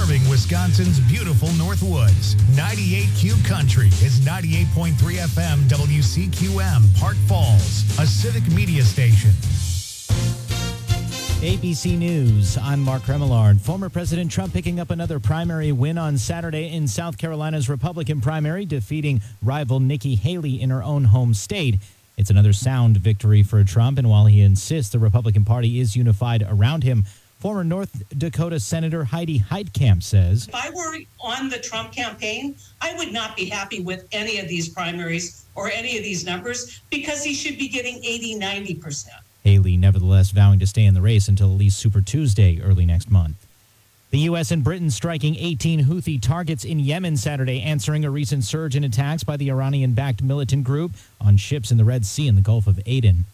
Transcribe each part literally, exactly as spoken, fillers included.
Serving Wisconsin's beautiful North Woods. ninety-eight Q Country is ninety-eight point three F M W C Q M, Park Falls, a civic media station. A B C News, I'm Mark Remillard. Former President Trump picking up another primary win on Saturday in South Carolina's Republican primary, defeating rival Nikki Haley in her own home state. It's another sound victory for Trump, and while he insists the Republican Party is unified around him, former North Dakota Senator Heidi Heitkamp says, if I were on the Trump campaign, I would not be happy with any of these primaries or any of these numbers because he should be getting eighty, ninety percent. Haley nevertheless vowing to stay in the race until at least Super Tuesday early next month. The U S and Britain striking eighteen Houthi targets in Yemen Saturday, answering a recent surge in attacks by the Iranian-backed militant group on ships in the Red Sea and the Gulf of Aden.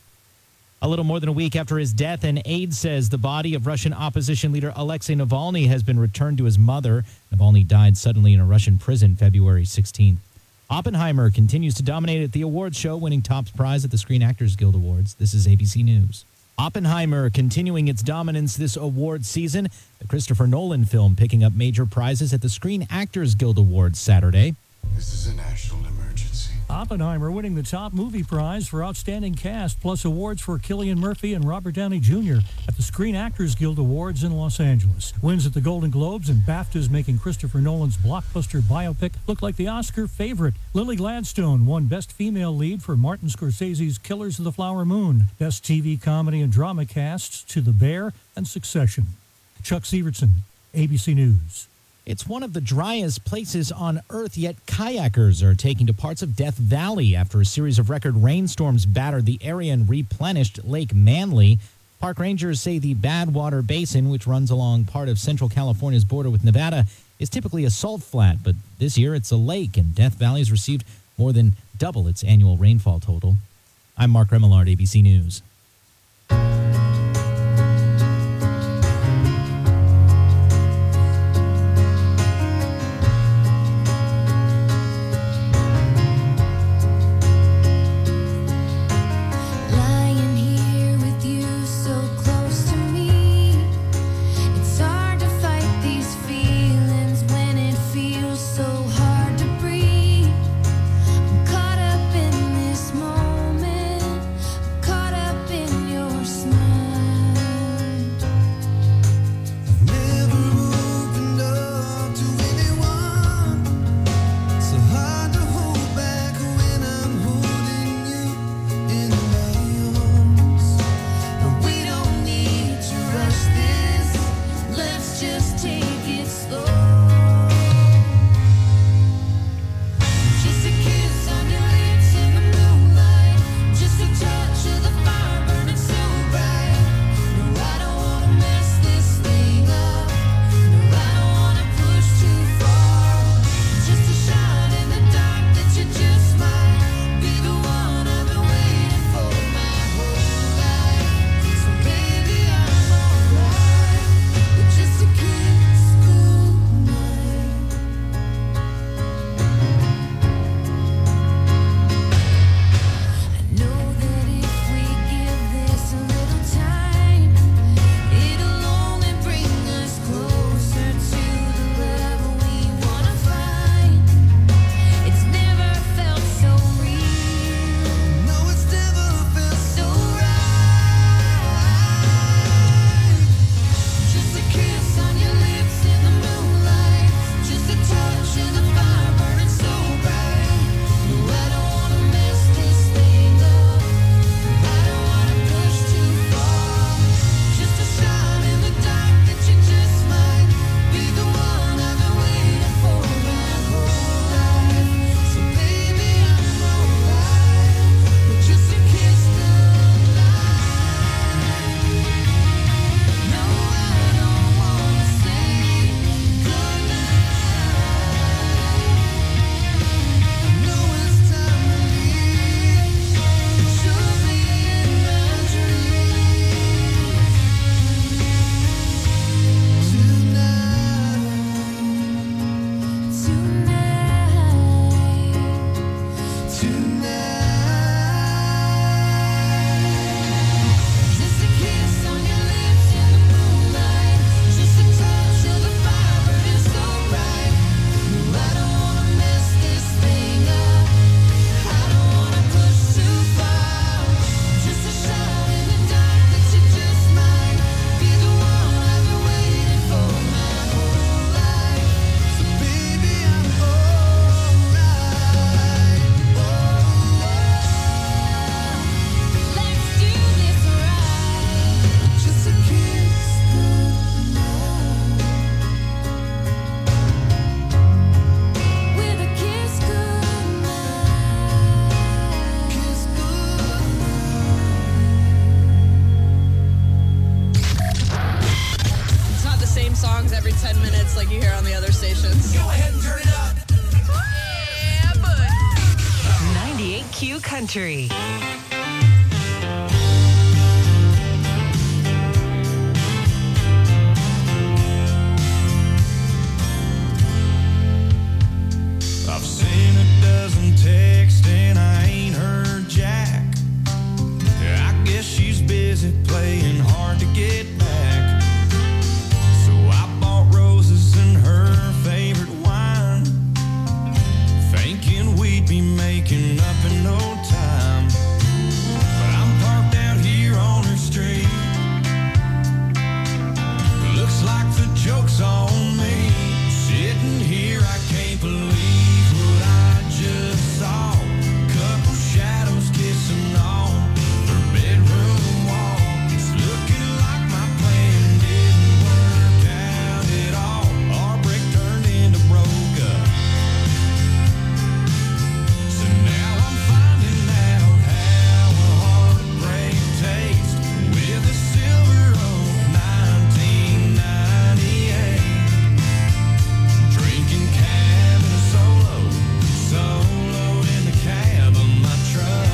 A little more than a week after his death, an aide says the body of Russian opposition leader Alexei Navalny has been returned to his mother. Navalny died suddenly in a Russian prison February sixteenth. Oppenheimer continues to dominate at the awards show, winning top prize at the Screen Actors Guild Awards. This is A B C News. Oppenheimer continuing its dominance this award season. The Christopher Nolan film picking up major prizes at the Screen Actors Guild Awards Saturday. This is a national emergency. Oppenheimer winning the top movie prize for outstanding cast, plus awards for Cillian Murphy and Robert Downey Junior at the Screen Actors Guild Awards in Los Angeles. Wins at the Golden Globes and BAFTAs, making Christopher Nolan's blockbuster biopic look like the Oscar favorite. Lily Gladstone won Best Female Lead for Martin Scorsese's Killers of the Flower Moon. Best T V comedy and drama casts to The Bear and Succession. Chuck Severson, A B C News. It's one of the driest places on Earth, yet kayakers are taking to parts of Death Valley after a series of record rainstorms battered the area and replenished Lake Manly. Park rangers say the Badwater Basin, which runs along part of Central California's border with Nevada, is typically a salt flat, but this year it's a lake, and Death Valley has received more than double its annual rainfall total. I'm Mark Remillard, A B C News. Caught up ten minutes like you hear on the other stations. Go ahead and turn it up. Yeah, bud. ninety-eight Q Country. I've seen a dozen texts and I ain't heard Jack. I guess she's busy playing hard to get back. So I bought roses and her favorite wine, thinking we'd be making up in no time. But I'm parked out here on her street. Looks like the joke's on me. Sitting here, I can't believe what I just saw. Couple shadows kissing on her bedroom wall. It's looking like my plan didn't work out at all. Our break turned into broke up. So now I'm finding out how a heartbreak tastes with a Silver Oak nineteen ninety-eight. Drinking cab in a solo, solo in the cab of my truck.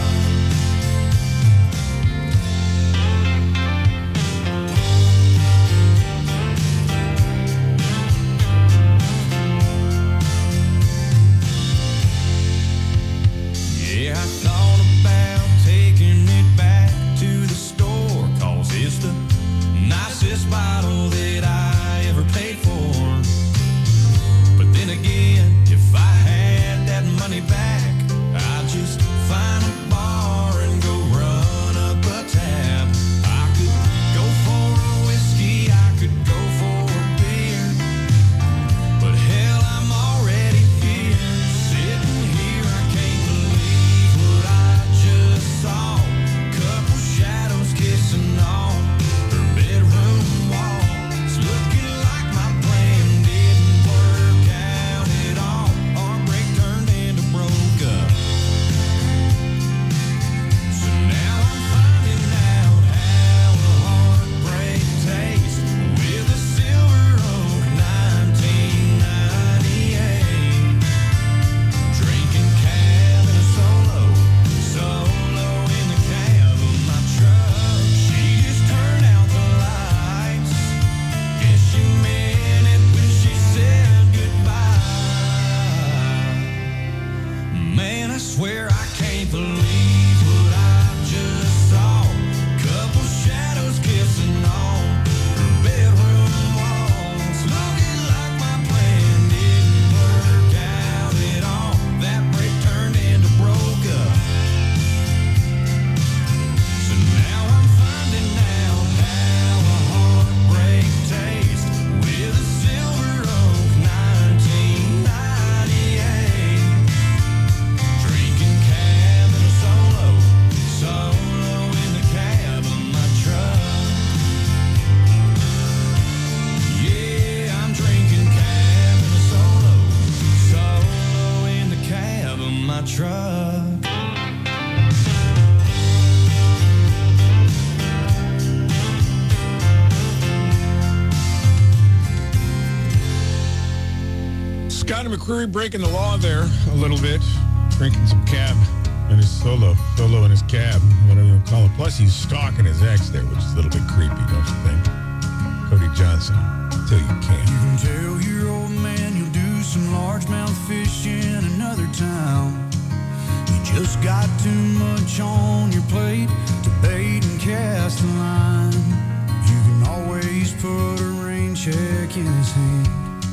Yeah, I thought about taking it back to the store, 'cause it's the nicest bottle that I ever paid for. But then again, if I had that money back, I'd just find a bar and go run up a tab. I could go for a whiskey, I could go for a beer, but hell, I'm already here. Sitting here, I can't believe what I just saw. Couple shadows kissing on her bedroom wall. It's looking like my plan didn't work out at all. Our break turned into broke up. So now I'm finding out how a heartbreak tastes with a Silver Oak nineteen ninety-eight. Drinking cab in a solo, solo in the cab of my truck. She just turned out the lights. Guess she meant it when she said goodbye. Man, I swear I can't believe what I just saw. Couple shadows kissing on her bedroom walls. Looking like my plan didn't work out at all. That break turned into broke up. So now I'm finding out how a heartbreak tastes with a Silver Oak nineteen ninety-eight. Drinking cab in a solo, solo in the cab of my truck. Yeah, I'm drinking cab in a solo, solo in the cab of my truck. Scotty McCreery breaking the law there a little bit, drinking some cab in his solo, solo in his cab, whatever you call it. Plus, he's stalking his ex there, which is a little bit creepy, don't you think? Cody Johnson, till you can't. You can tell your old man you'll do some largemouth fishing in another town. You just got too much on your plate to bait and cast a line. You can always put a rain check in his hand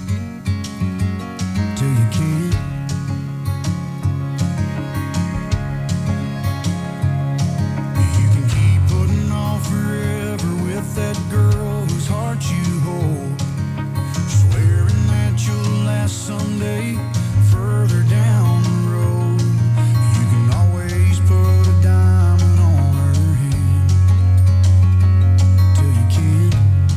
till you can't. You can keep putting off forever with that girl whose heart you hold, swearing that you'll last someday further down the road. You can always put a diamond on her hand till you can't.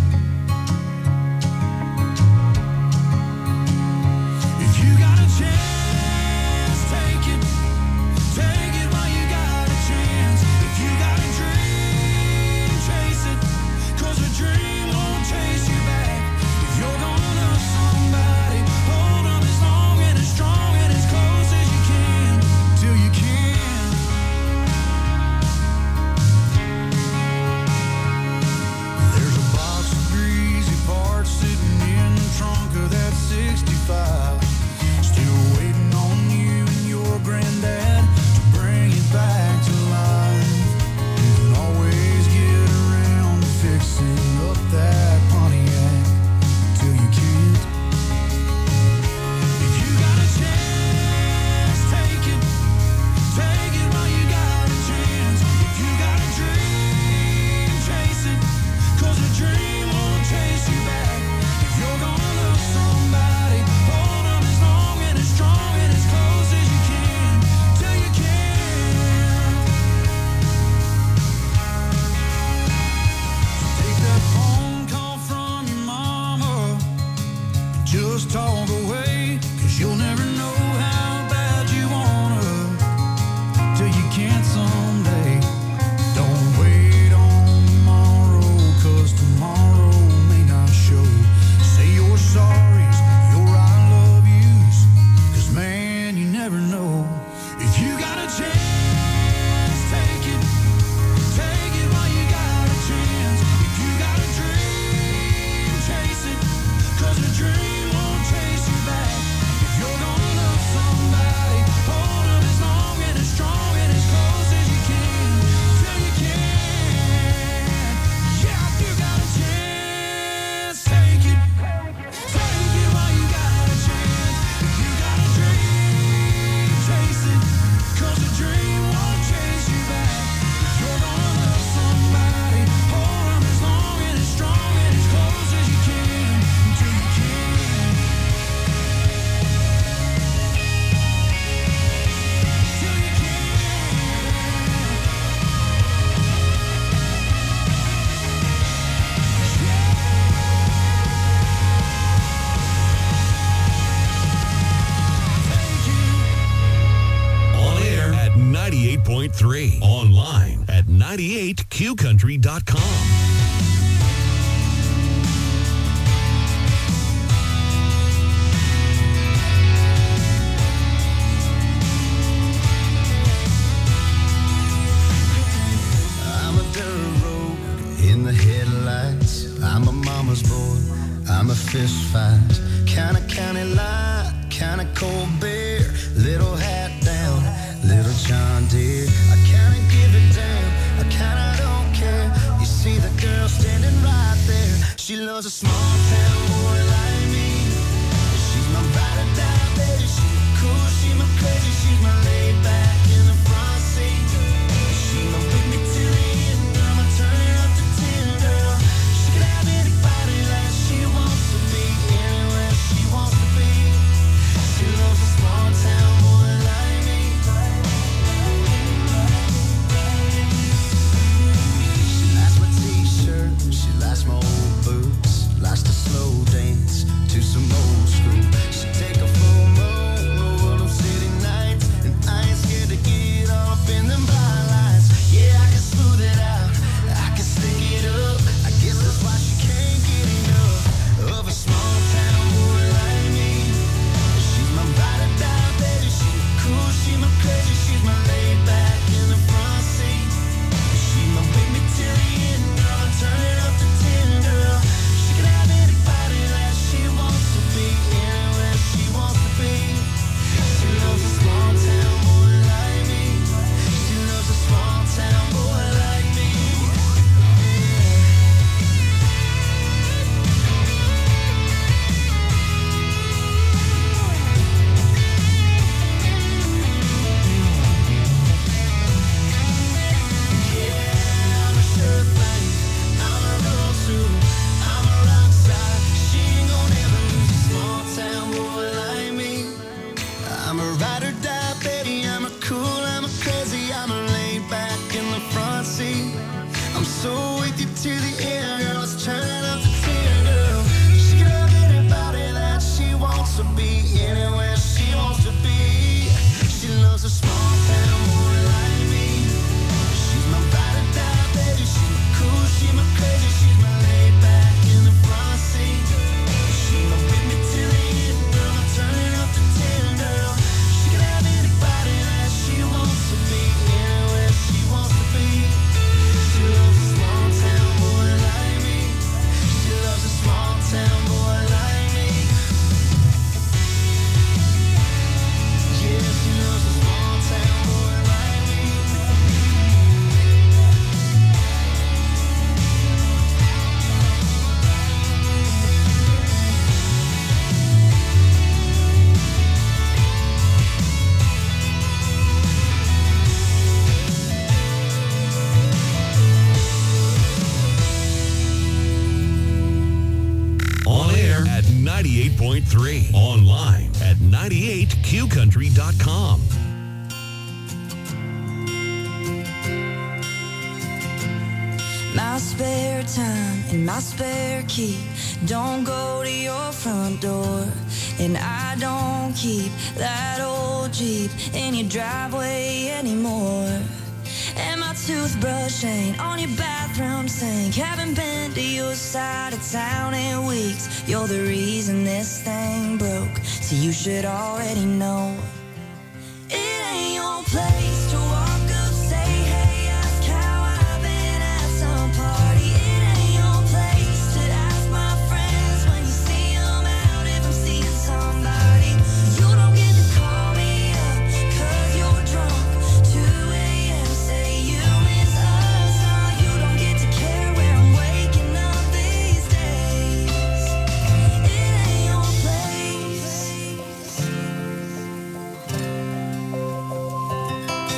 If you got a chance, take it. Take it while you got a chance. If you got a dream, chase it. 'Cause a dream won't chase you back. If you're gonna ninety-eight Q country dot com. In the headlights, I'm a mama's boy, I'm a fist fight, kind of county line, kind of cold beer, little hat down, little John Deere, I kind of give it down, I kind of don't care, you see the girl standing right there, she loves a small town boy like me, she's my ride or die baby, she's my cool, she's my crazy, she's my laid back in the front seat, she's my with me till the end, I'ma turn it up to ten, girl. She can have anybody that she wants to be, anywhere she wants to be. She loves a small town boy like me. She likes my t-shirt, she likes my old boots, likes to slow dance to some old school. She take a full moon over them city nights, and I ain't scared to get all up in them blind lights. Yeah, I can smooth it out, I can stick it up. I guess that's why she can't get enough of a small town boy like me. She's my ride or die baby, she's my cool, she's my crazy, she's my laid back in the front seat. She's my with me till the end, I'ma turn it up to ten, girl. She can have anybody that she wants to be, anywhere she wants to be. She loves a small town boy like me. She loves a small town boy like me. Yeah, I'm a sure thing. I'm a roll too. I'm a rock star. She ain't gonna ever lose a small town boy like me. I'm a ride or die, baby. I'm a cool, I'm a crazy, I'm a laid back in the front seat. I'm so with you to the end, girl. Let's turn it up to ten, girl. She can have anybody that she wants to be, anywhere she wants to be. She loves a small town boy like me. She's my ride or die, baby. She's my cool, she's my crazy, she's my laid back in the front seat. She's my with me till the end, girl. I'ma turn it up to ten, girl. She can have anybody that she wants to be, anywhere she wants to be. She loves a small town boy like me. She loves a small town boy like me. Yeah, she loves a small town boy like me. On air at ninety-eight point three. Online at ninety-eight Q country dot com. My spare time and my spare key don't go to your front door, and I don't keep that old Jeep in your driveway anymore. And my toothbrush ain't on your bathroom sink. Haven't been to your side of town in weeks. You're the reason this thing broke, so you should already know. It ain't your place to walk up, say hey, ask how I've been at some party. It ain't your place to ask my friends when you see them out if I'm seeing somebody. You don't get to call me up cause you're drunk. two a.m. say you miss us. Oh, you don't get to care where I'm waking up these days. It ain't your place.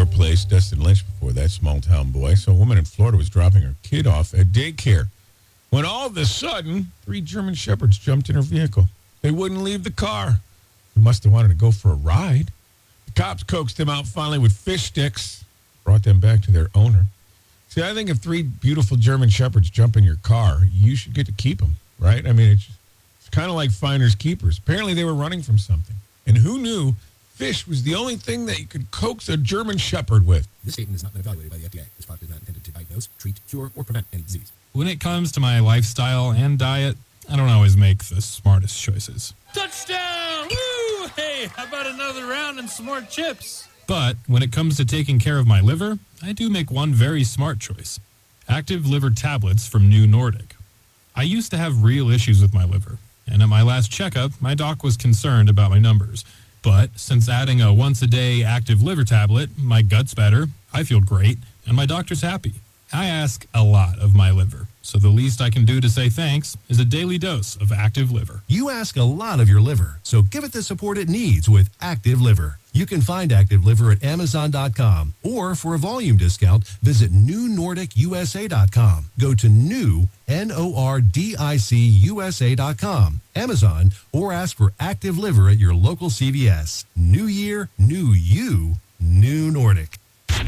your place, Dustin Lynch before that, small town boy. So a woman in Florida was dropping her kid off at daycare when all of a sudden, three German Shepherds jumped in her vehicle. They wouldn't leave the car. They must have wanted to go for a ride. The cops coaxed them out finally with fish sticks, brought them back to their owner. See, I think if three beautiful German Shepherds jump in your car, you should get to keep them, right? I mean, it's, it's kind of like finders keepers. Apparently, they were running from something. And who knew fish was the only thing that you could coax a German Shepherd with? This statement has not been evaluated by the F D A. This product is not intended to diagnose, treat, cure, or prevent any disease. When it comes to my lifestyle and diet, I don't always make the smartest choices. Touchdown! Woo! Hey, how about another round and some more chips? But when it comes to taking care of my liver, I do make one very smart choice. Active Liver Tablets from New Nordic. I used to have real issues with my liver, and at my last checkup, my doc was concerned about my numbers. But since adding a once-a-day Active Liver Tablet, my gut's better, I feel great, and my doctor's happy. I ask a lot of my liver, so the least I can do to say thanks is a daily dose of Active Liver. You ask a lot of your liver, so give it the support it needs with Active Liver. You can find Active Liver at Amazon dot com, or for a volume discount, visit New Nordic U S A dot com. Go to new, N O R D I C U S A dot com, Amazon, or ask for Active Liver at your local C V S. New year, new you, New Nordic.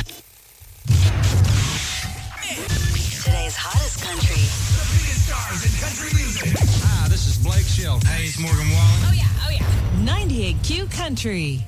Today's hottest country. The biggest stars in country music. Hi, this is Blake Shelton. Hey, it's Morgan Wallen. Oh, yeah, oh, yeah. ninety-eight Q Country.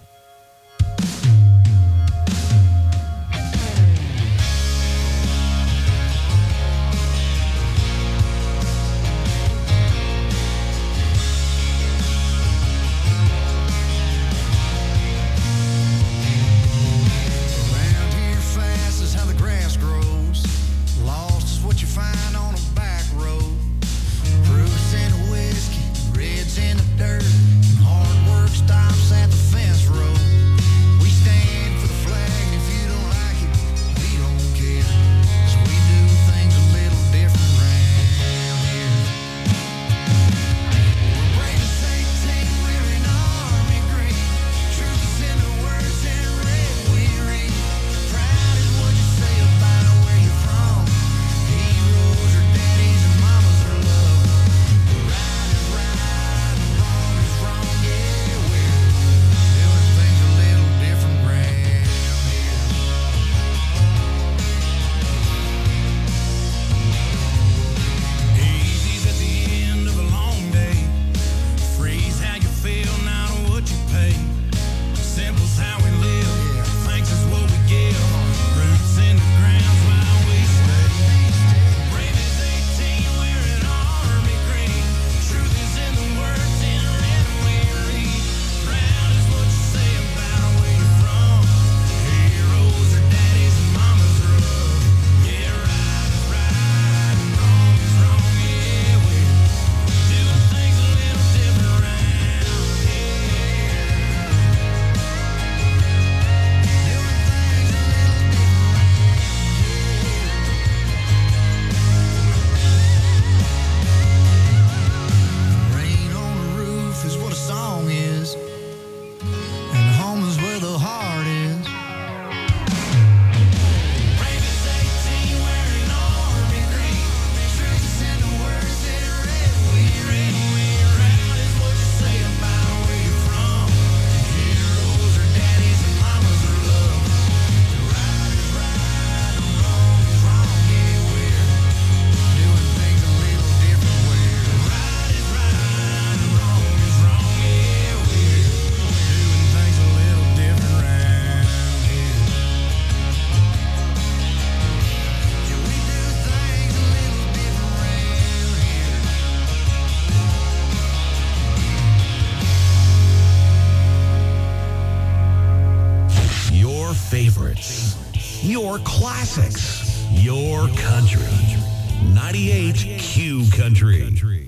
Your classics. Your country. ninety-eight Q Country.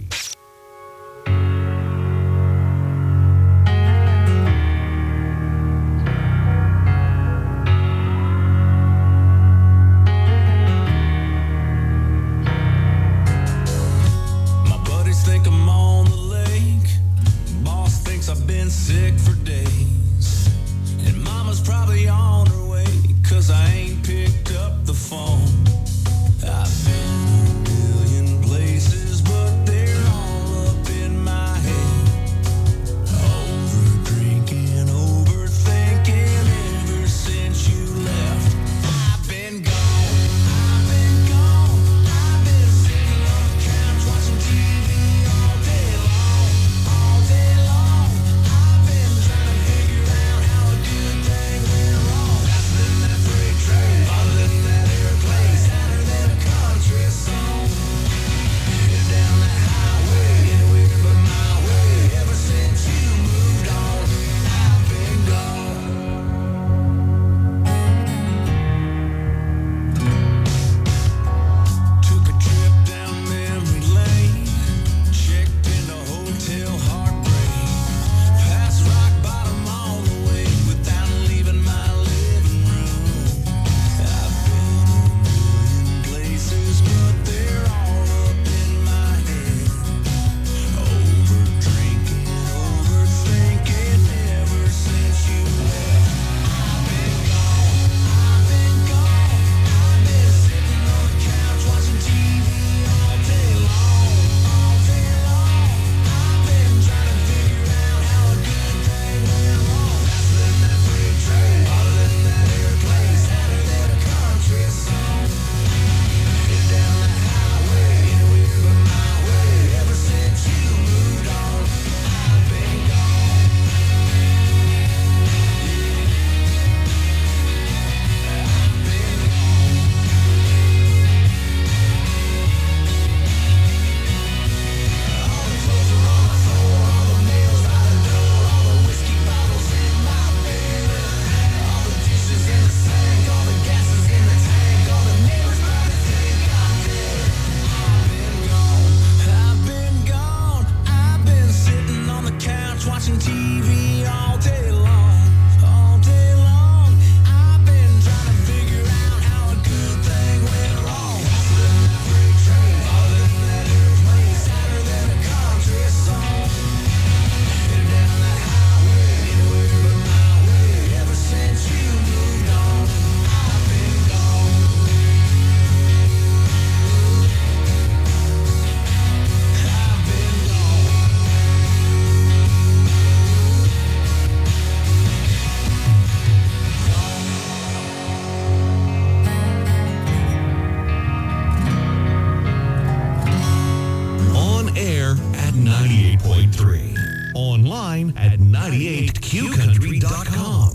My buddies think I'm on the lake. Boss thinks I've been sick for days. And mama's probably on her way ninety-eight Q country dot com.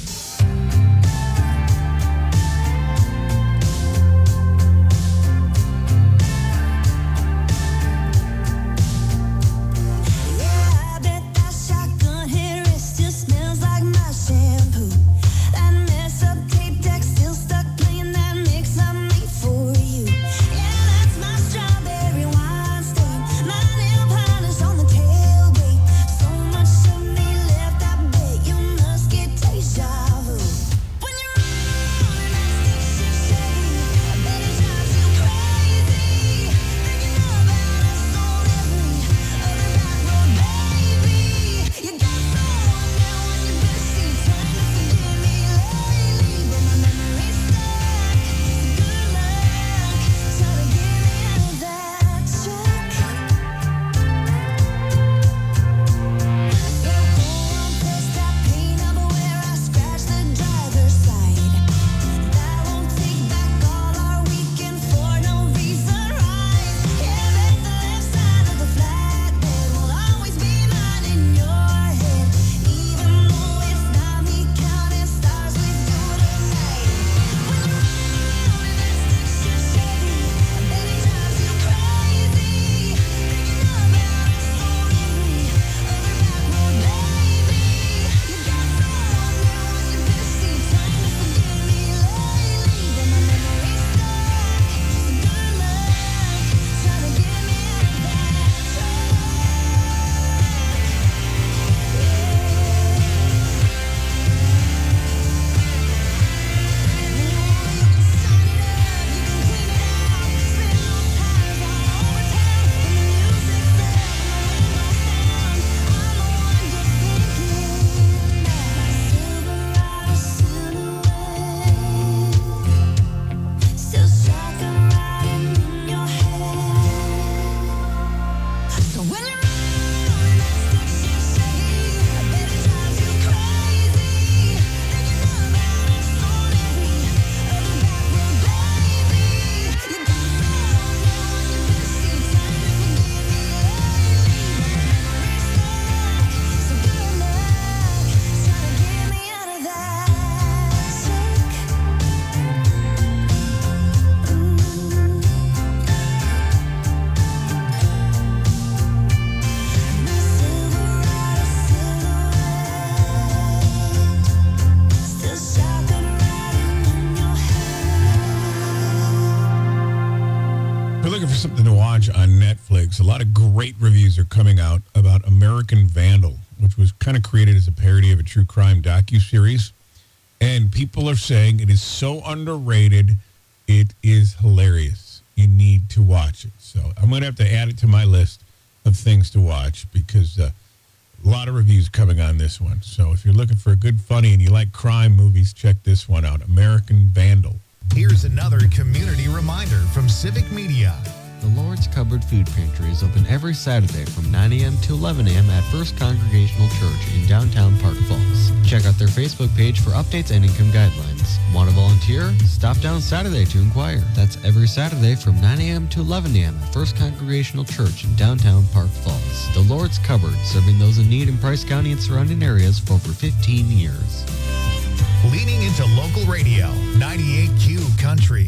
Something to watch on Netflix. A lot of great reviews are coming out about American Vandal, which was kind of created as a parody of a true crime docuseries. And people are saying it is so underrated, it is hilarious. You need to watch it. So I'm going to have to add it to my list of things to watch because uh, a lot of reviews coming on this one. So if you're looking for a good, funny, and you like crime movies, check this one out, American Vandal. Here's another community reminder from Civic Media. The Lord's Cupboard Food Pantry is open every Saturday from nine a.m. to eleven a.m. at First Congregational Church in downtown Park Falls. Check out their Facebook page for updates and income guidelines. Want to volunteer? Stop down Saturday to inquire. That's every Saturday from nine a.m. to eleven a.m. at First Congregational Church in downtown Park Falls. The Lord's Cupboard, serving those in need in Price County and surrounding areas for over fifteen years. Leaning into local radio, ninety-eight Q Country.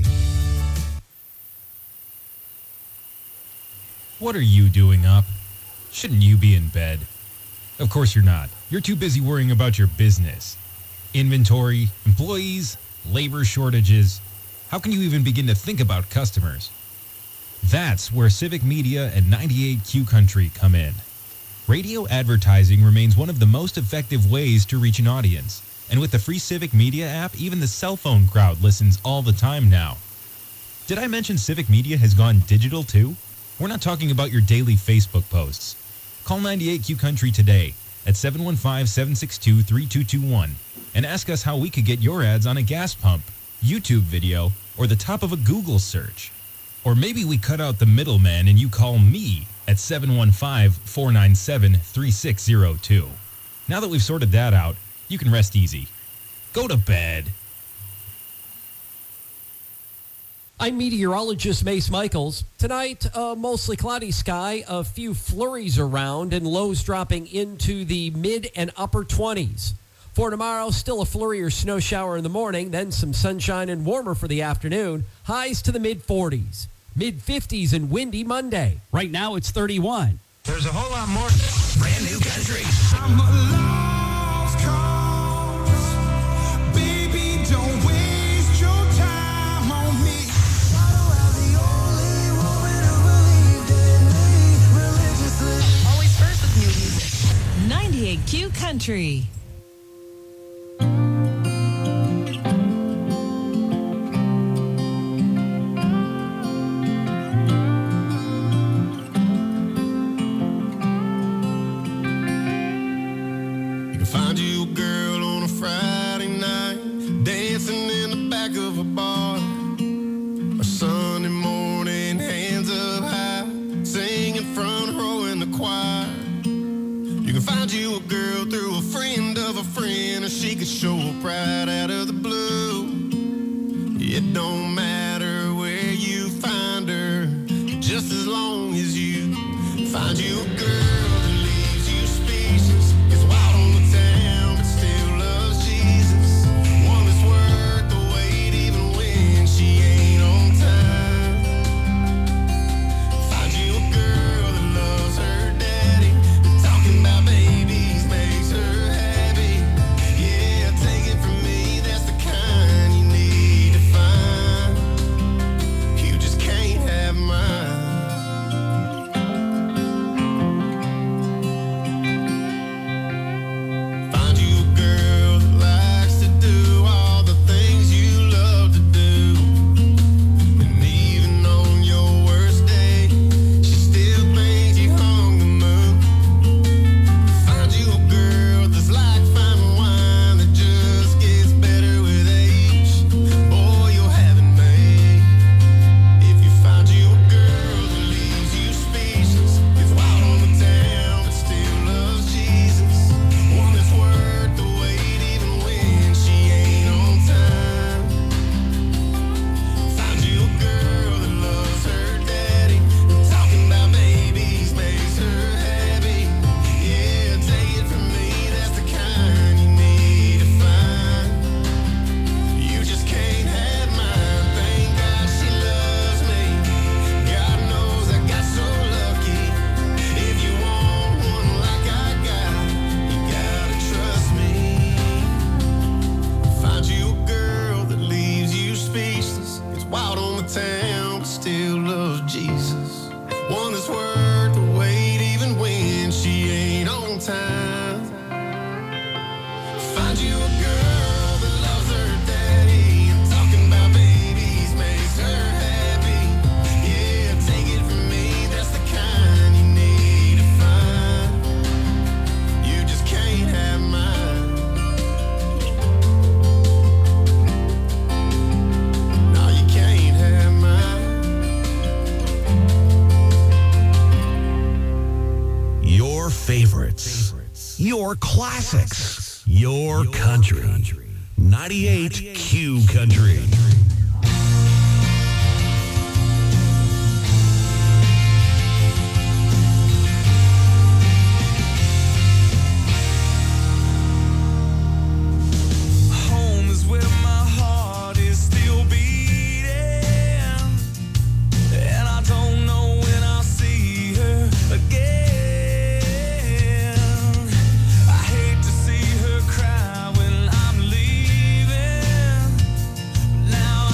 What are you doing up? Shouldn't you be in bed? Of course you're not. You're too busy worrying about your business. Inventory, employees, labor shortages. How can you even begin to think about customers? That's where Civic Media and ninety-eight Q Country come in. Radio advertising remains one of the most effective ways to reach an audience. And with the free Civic Media app, even the cell phone crowd listens all the time now. Did I mention Civic Media has gone digital too? We're not talking about your daily Facebook posts. Call ninety-eight Q Country today at seven one five, seven six two, three two two one and ask us how we could get your ads on a gas pump, YouTube video, or the top of a Google search. Or maybe we cut out the middleman and you call me at seven one five, four nine seven, three six zero two. Now that we've sorted that out, you can rest easy. Go to bed. I'm meteorologist Mace Michaels. Tonight, uh, mostly cloudy sky, a few flurries around, and lows dropping into the mid and upper twenties. For tomorrow, still a flurry or snow shower in the morning, then some sunshine and warmer for the afternoon. Highs to the mid forties. mid fifties and windy Monday. Right now, it's thirty-one. There's a whole lot more brand new country. I'm a lost cause. Baby, don't waste your time on me. Always first with new music. ninety-eight Q Country. Find you a girl on a Friday night, dancing in the back of a bar. Or Sunday morning, hands up high, singing front row in the choir. You can find you a girl through a friend of a friend, or she could show up right out of the blue. It don't matter where you find her, just as long as you find you a girl. Your classics, your country. ninety-eight Q Country. Home is where my heart is still beating, and I don't know when I'll see her again. Now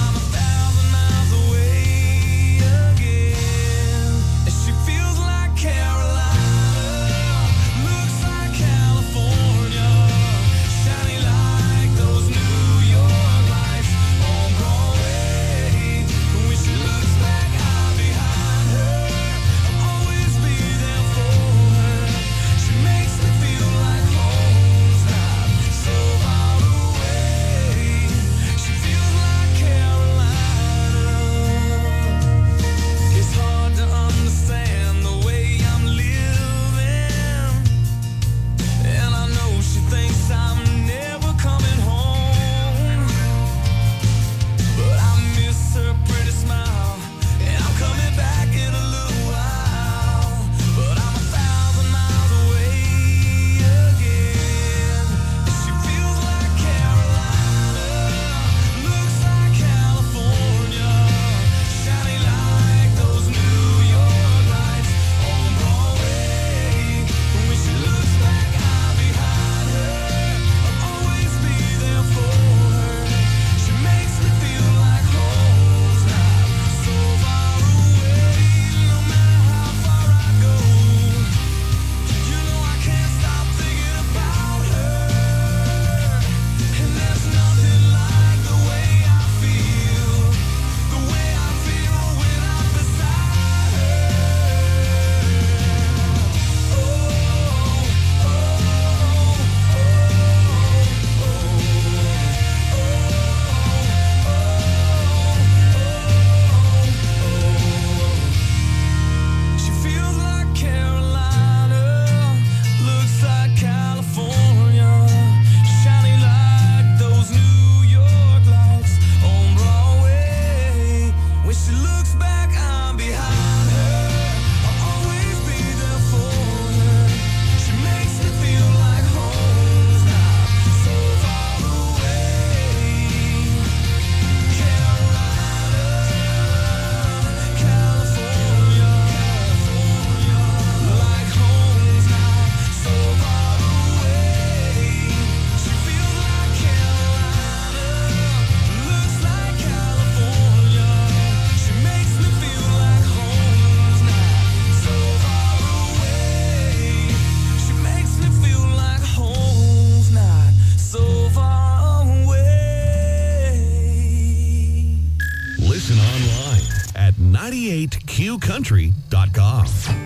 ninety-eight Q country dot com.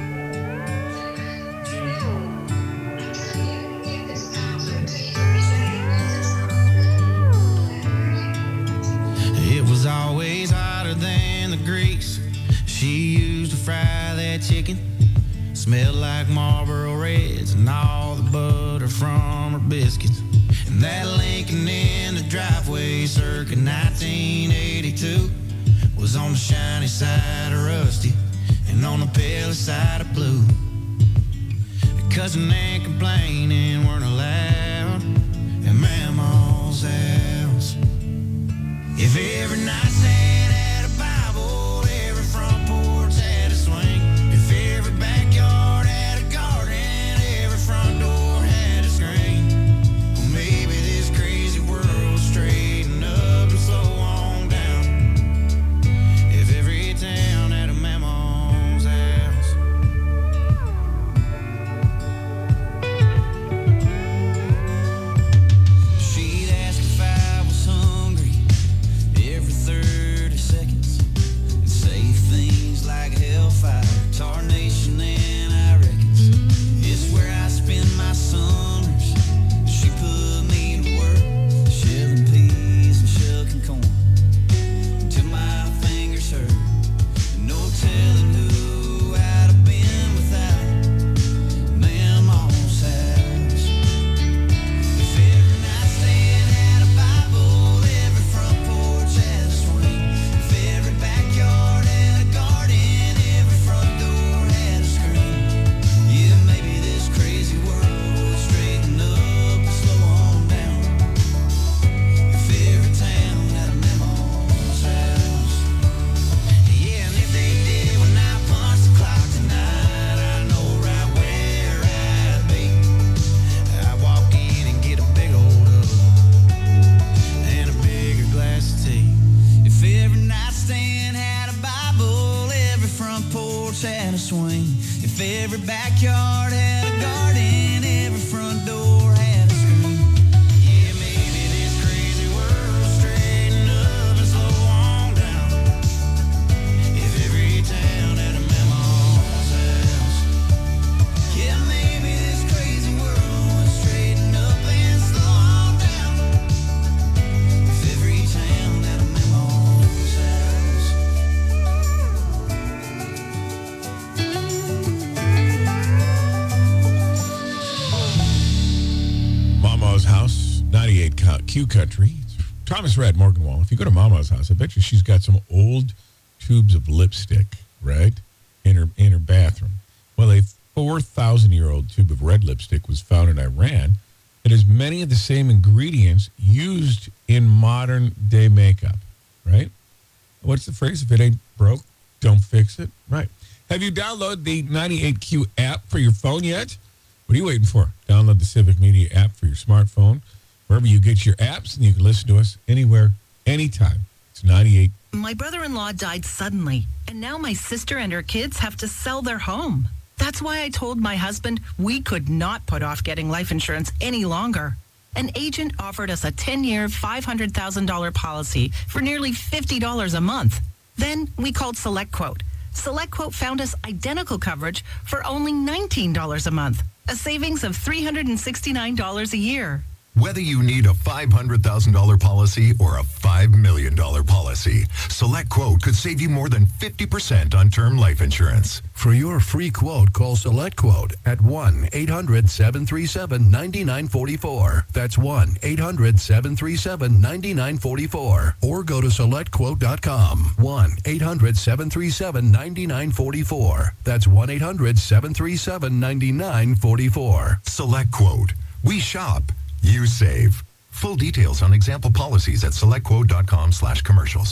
It was always hotter than the grease she used to fry that chicken. Smelled like Marlboro Reds and all the butter from her biscuits. And that Lincoln in the driveway circa nineteen eighty-two was on the shiny side of rusty and on the pale side of blue. Cousin and complaining weren't allowed in Mama's house. If every nightstand had a Bible, every front porch had a swing. If every backyard had a garden, every front door had a screen. Well, maybe this crazy world straighten up and slow on down. If every town had a Mama's house. She'd ask if I was hungry every thirty seconds and say things like hellfire, tarnation, and I reckons it's where I spend my summers. She put me to work, shelling peas and shucking corn until my fingers hurt. And no telling who I'd have been without Mama's house. If every nightstand had a Bible, every front porch had a swing. If every backyard had a garden, every front door had a screen. Yeah, maybe this crazy world would straighten up and slow on down. If every town had a Mama's house. Yeah, and if they did, when I punch the clock tonight, I know right where I'd be. I'd walk in and get a big old hug and a bigger glass of tea. If every nightstand had a Bible, every front porch had a swing. If every backyard had a garden, every front door had a screen. Yeah, maybe this crazy world would straighten up and slow on down. If every town had a Mama's house. Yeah, maybe this crazy world would straighten up and slow on down. If every town had a Mama's house. Mama's House, ninety-eight Q Country. Thomas Red, Morgan Wall. If you go to Mama's house, I bet you she's got some old tubes of lipstick, right, in her in her bathroom. Well, a four thousand year old tube of red lipstick was found in Iran. It has many of the same ingredients used in modern day makeup, right? What's the phrase? If it ain't broke, don't fix it. Right. Have you downloaded the ninety-eight Q app for your phone yet? What are you waiting for? Download the Civic Media app for your smartphone, wherever you get your apps, and you can listen to us anywhere, anytime. It's ninety-eight. My brother-in-law died suddenly, and now my sister and her kids have to sell their home. That's why I told my husband we could not put off getting life insurance any longer. An agent offered us a ten-year, five hundred thousand dollars policy for nearly fifty dollars a month. Then we called SelectQuote. SelectQuote found us identical coverage for only nineteen dollars a month, a savings of three hundred sixty-nine dollars a year. Whether you need a five hundred thousand dollars policy or a five million dollars policy, SelectQuote could save you more than fifty percent on term life insurance. For your free quote, call SelectQuote at one eight hundred seven three seven nine nine four four. That's one eight hundred seven three seven nine nine four four. Or go to select quote dot com. one eight hundred seven three seven nine nine four four. That's one eight hundred seven three seven nine nine four four. SelectQuote. We shop. You save. Full details on example policies at selectquote.com slash commercials.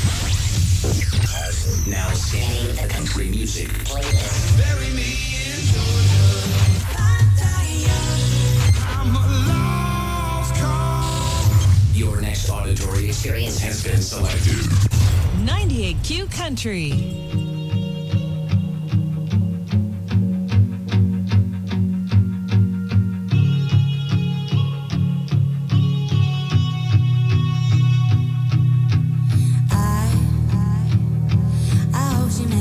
Now singing the country music. Bury me in Georgia. I'm a lost cause. Your next auditory experience has been selected. ninety-eight Q Country. I hope she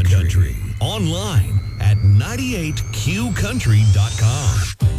Country. Online at ninety-eight Q country dot com.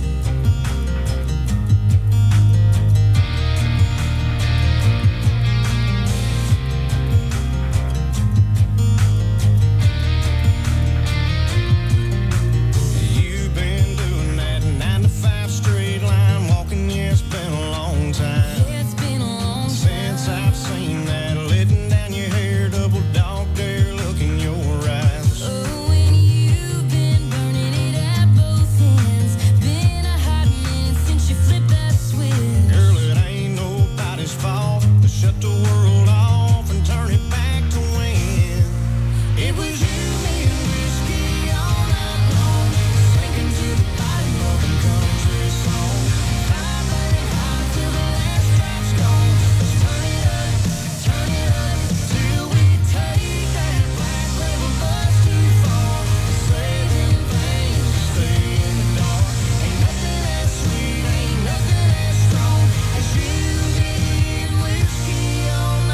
You've been doing that nine to five straight line walking, yeah, it's been a long time. It's been a long time since I've seen that letting down your hair, double dog dare look in your eyes. Oh, when you've been burning it at both ends. Been a hot minute since you flipped that switch. Girl, it ain't nobody's fault to shut the world off and turn it back to when it was you, me, and whiskey all night long, sinking to the bottom of a country song. Vibrating high till the last drop's gone. Let's turn it up, turn it up till we take that black label bus too far. Saving things, stay in the dark. Ain't nothing as sweet, ain't nothing as strong as you did whiskey all night.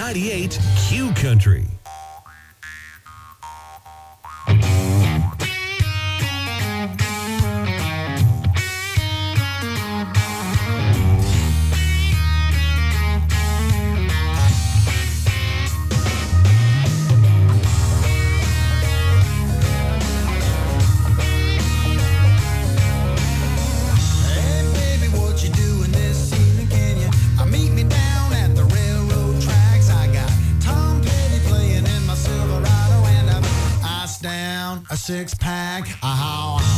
ninety-eight Q Country. A six pack, a how